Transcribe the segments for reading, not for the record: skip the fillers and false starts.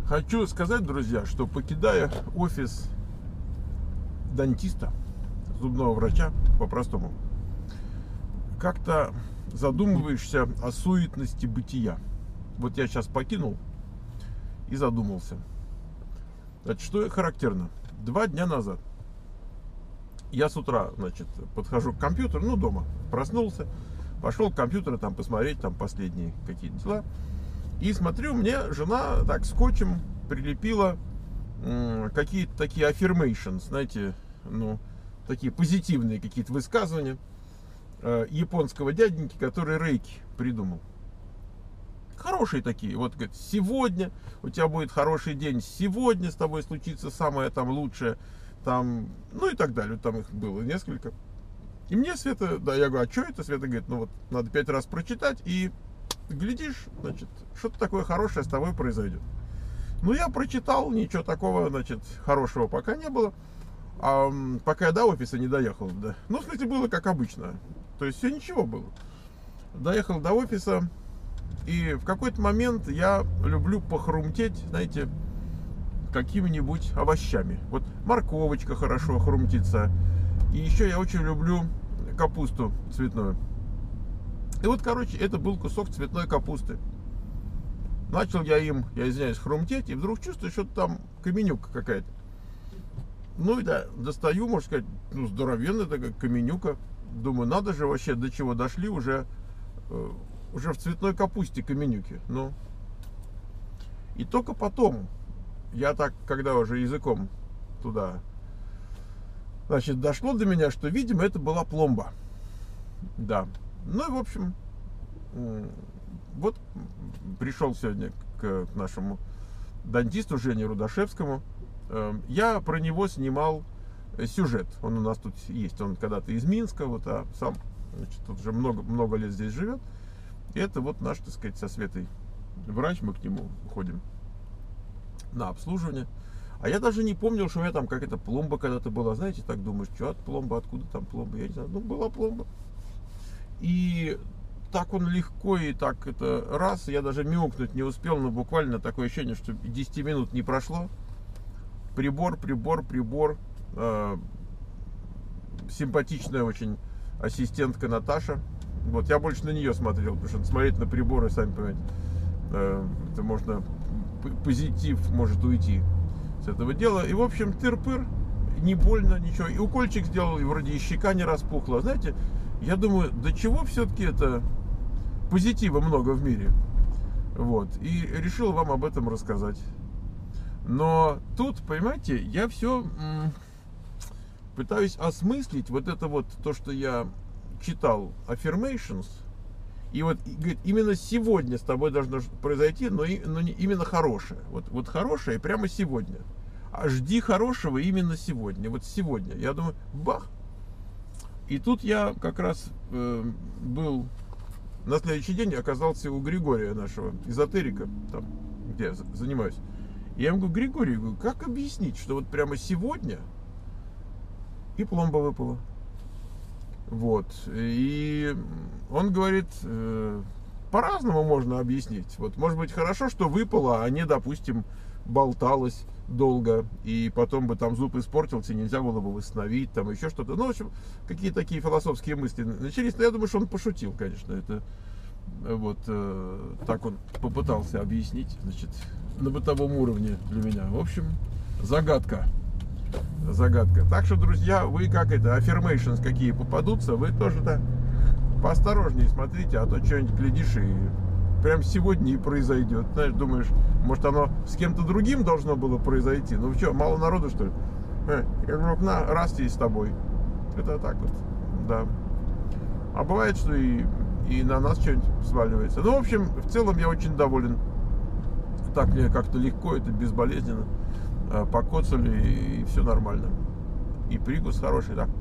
Хочу сказать, друзья, что покидая офис дантиста, зубного врача, по-простому, как-то задумываешься о суетности бытия. Вот я сейчас покинул и задумался. Значит, что характерно? 2 дня назад я с утра, значит, подхожу к компьютеру, ну, дома, проснулся, пошел к компьютеру, там, посмотреть, там, последние какие-то дела. И смотрю, мне жена так скотчем прилепила какие-то такие affirmations, знаете, ну, такие позитивные какие-то высказывания японского дяденьки, который рейки придумал. Хорошие такие. Вот, говорит, сегодня у тебя будет хороший день, сегодня с тобой случится самое там лучшее, там, ну и так далее. Там их было несколько. И мне Света, да, я говорю, а что это? Света говорит, ну вот, надо 5 раз прочитать, и глядишь, значит, что-то такое хорошее с тобой произойдет. Ну, я прочитал, ничего такого, значит, хорошего пока не было. Пока я до офиса не доехал, да. Ну, в смысле, было как обычно. То есть, все ничего было. Доехал до офиса, и в какой-то момент я люблю похрумтеть, знаете, какими-нибудь овощами. Вот морковочка хорошо хрумтится. И еще я очень люблю капусту цветную. И вот, короче, это был кусок цветной капусты. Начал я им, я извиняюсь, хрумтеть, и вдруг чувствую, что там каменюка какая-то. Ну и да, достаю, можно сказать, ну, здоровенная такая каменюка. Думаю, надо же вообще, до чего дошли уже в цветной капусте каменюки. Ну. И только потом, я так, когда уже языком туда, значит, дошло до меня, что, видимо, это была пломба. Да. Ну и, в общем, вот пришел сегодня к нашему дантисту Жене Рудашевскому. Я про него снимал сюжет. Он у нас тут есть. Он когда-то из Минска, вот, а сам, значит, тут уже много лет здесь живет. И это вот наш, так сказать, со Светой врач. Мы к нему ходим на обслуживание. А я даже не помнил, что у меня там какая-то пломба когда-то была. Знаете, так думаешь, что от пломба, откуда там пломба? Я не знаю. Ну, была пломба. И так он легко, и так это раз, я даже мяукнуть не успел, но буквально такое ощущение, что 10 минут не прошло. Прибор, симпатичная очень ассистентка Наташа. Вот, я больше на нее смотрел, потому что смотреть на приборы, сами понимаете, это можно, позитив может уйти с этого дела. И, в общем, тыр-пыр, не больно, ничего. И укольчик сделал, и вроде и щека не распухла. Знаете, я думаю, до чего все-таки это позитива много в мире. Вот. И решил вам об этом рассказать. Но тут, понимаете, я все пытаюсь осмыслить вот это вот, то, что я читал, affirmations. И вот, говорит, именно сегодня с тобой должно произойти, но именно хорошее. Вот хорошее прямо сегодня. А жди хорошего именно сегодня. Вот сегодня. Я думаю, бах. И тут я как раз был, на следующий день оказался у Григория, нашего эзотерика, там, где я занимаюсь. И я ему говорю, Григорий, как объяснить, что вот прямо сегодня и пломба выпала. Вот. И он говорит, по-разному можно объяснить. Вот, может быть, хорошо, что выпало, а не, допустим, болталось долго, и потом бы там зуб испортился, нельзя было бы восстановить, там еще что-то. Ну, в общем, какие такие философские мысли начались. Но я думаю, что он пошутил, конечно. Это вот так он попытался объяснить, значит, на бытовом уровне для меня. В общем, загадка. Так что, друзья, вы как это, affirmations какие попадутся, вы тоже, да, поосторожнее смотрите, а то что-нибудь глядишь и прям сегодня и произойдет. Знаешь, думаешь, может, оно с кем-то другим должно было произойти. Ну что, мало народу, что ли? Как вдруг раз и с тобой. Это так вот, да. А бывает, что и на нас что-нибудь сваливается. Ну, в общем, в целом я очень доволен. Так мне как-то легко, это безболезненно. Покоцали, и все нормально. И прикус хороший, да.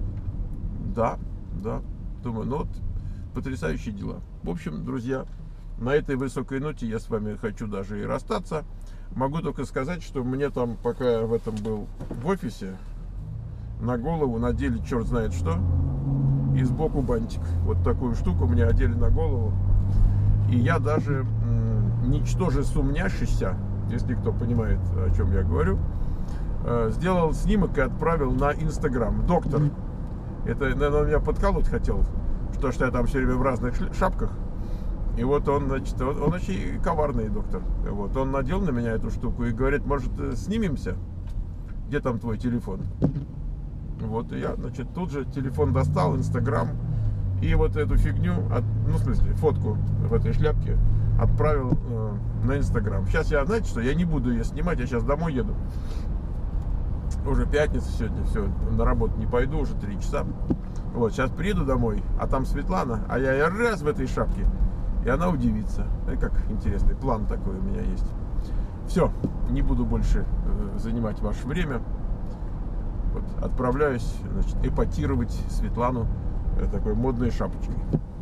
Да. Думаю, ну вот, потрясающие дела. В общем, друзья, на этой высокой ноте я с вами хочу даже и расстаться. Могу только сказать, что мне там, пока я в этом был в офисе, на голову надели черт знает что. И сбоку бантик. Вот такую штуку мне одели на голову. И я даже, ничтоже сумнящийся, если кто понимает, о чем я говорю. Сделал снимок и отправил на Инстаграм. Доктор. Это, наверное, он меня подколоть хотел, что я там все время в разных шапках. И вот он, значит, он очень коварный доктор. Вот, он надел на меня эту штуку и говорит, может, снимемся? Где там твой телефон? Вот, и я, значит, тут же телефон достал, Инстаграм, и вот эту фигню, ну, в смысле, фотку в этой шляпке отправил на Инстаграм. Сейчас я, знаете что, я не буду ее снимать, я сейчас домой еду. Уже пятница сегодня, все, на работу не пойду, уже 3 часа. Вот, сейчас приеду домой, а там Светлана, а я раз в этой шапке, и она удивится. И как интересный план такой у меня есть. Все, не буду больше занимать ваше время. Вот, отправляюсь, значит, эпатировать Светлану такой модной шапочкой.